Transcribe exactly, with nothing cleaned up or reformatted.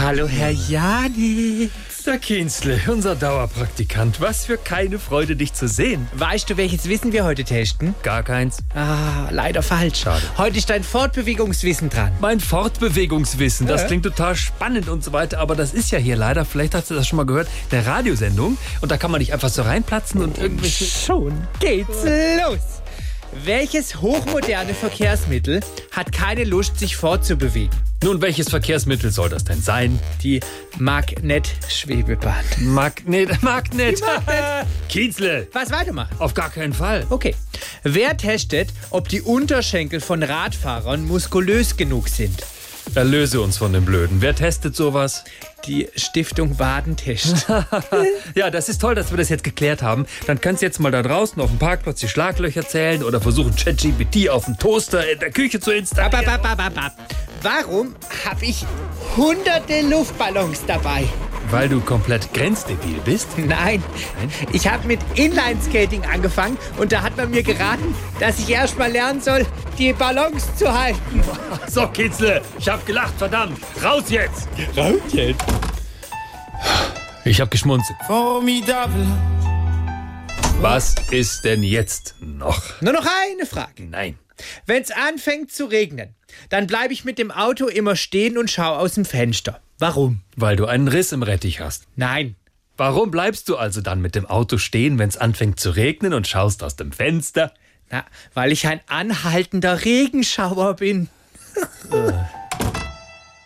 Hallo, Herr Janitz. Der Kienzle, unser Dauerpraktikant. Was für keine Freude, dich zu sehen. Weißt du, welches Wissen wir heute testen? Gar keins. Ah, leider falsch. Schade. Heute ist dein Fortbewegungswissen dran. Mein Fortbewegungswissen, das Ja. klingt total spannend und so weiter, aber das ist ja hier leider, vielleicht hast du das schon mal gehört, eine Radiosendung und da kann man nicht einfach so reinplatzen und irgendwelche... Schon geht's los. Welches hochmoderne Verkehrsmittel hat keine Lust, sich fortzubewegen? Nun, welches Verkehrsmittel soll das denn sein? Die Magnet-Schwebebahn. Magnet, Magnet. Magnet. Kienzle, Was weitermachen? auf gar keinen Fall. Okay. Wer testet, ob die Unterschenkel von Radfahrern muskulös genug sind? Erlöse uns von dem Blöden. Wer testet sowas? Die Stiftung Wadentest. Ja, das ist toll, dass wir das jetzt geklärt haben. Dann kannst du jetzt mal da draußen auf dem Parkplatz die Schlaglöcher zählen oder versuchen, ChatGPT auf dem Toaster in der Küche zu installieren. Bap, bap, bap, bap. Warum habe ich hunderte Luftballons dabei? Weil du komplett grenzdebil bist? Nein, ich habe mit Inlineskating angefangen und da hat man mir geraten, dass ich erst mal lernen soll, die Ballons zu halten. So, Kitzle, ich hab gelacht, verdammt. Raus jetzt! Raus jetzt? Ich hab geschmunzelt. Formidable. Was ist denn jetzt noch? Nur noch eine Frage. Nein. Wenn es anfängt zu regnen, dann bleibe ich mit dem Auto immer stehen und schaue aus dem Fenster. Warum? Weil du einen Riss im Rettich hast. Nein. Warum bleibst du also dann mit dem Auto stehen, wenn es anfängt zu regnen und schaust aus dem Fenster? Na, weil ich ein anhaltender Regenschauer bin. Äh.